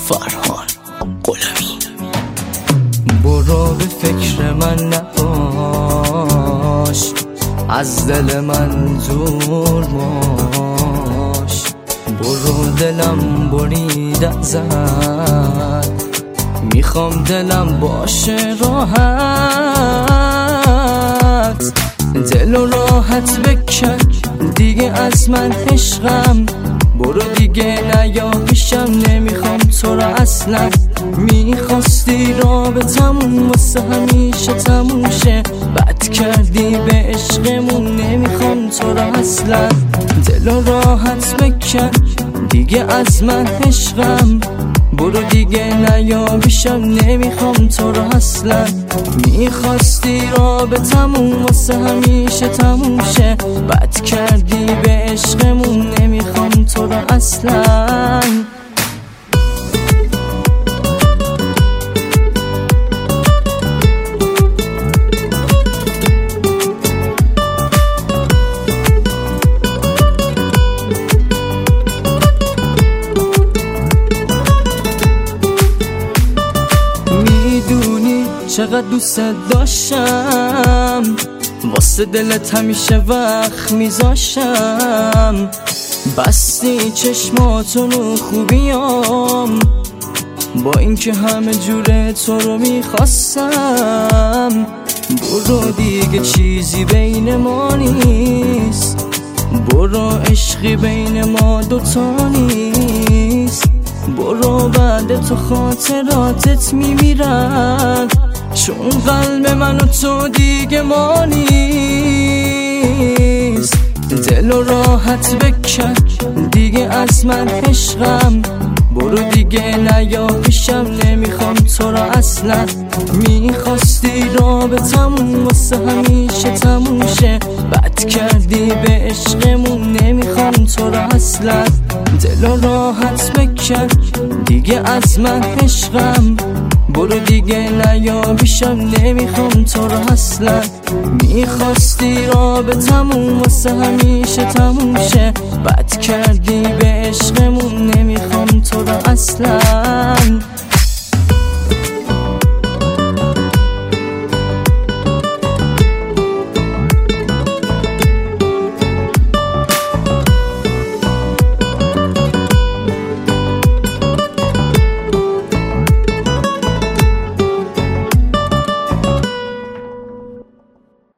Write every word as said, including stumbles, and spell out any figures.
فرهان غلامی. برو به فکر من نباش، از دل من دور باش. برو دلم برید ازت، میخوام دلم باشه راحت. دل و راحت بکن دیگه از من عشقم، برو دیگه نیا پیشم، نمیخوام تو را اصلا. میخواستی رابطمون واسه همیشه تموم شه، بد کردی به عشقمون، نمیخوام تو را اصلا. دل و راحت بکن دیگه از من عشقم، برو دیگه نیا پیشم، نمیخوام تو را اصلا. میخواستی رابطمون واسه همیشه تموم شه، بد کردی به عشقمون، نمیخوام تو را اصلا. چقدر دوست داشتم، واسه دلت همیشه وقت میذاشتم. بستی چشماتون و خوبیام، با اینکه همه جوره تو رو میخواستم. برو دیگه چیزی بین ما نیست، برو عشقی بین ما دوتا نیست. برو بعد تو خاطراتت میمیرن، چون قلب من و تو دیگه ما نیست. دل و راحت بکن دیگه از من عشقم، برو دیگه نیا پیشم، نمیخوام تو را اصلا. میخواستی رابطمون واسه همیشه تموم شه، بد کردی به عشقمون، نمیخوام تو را اصلا. دل و راحت بکن دیگه از من عشقم، برو دیگه نیا پیشم، نمیخوام تو را اصلا. میخواستی رابطمون واسه همیشه تموم شه، بد کردی به عشقمون، نمیخوام تو را اصلا.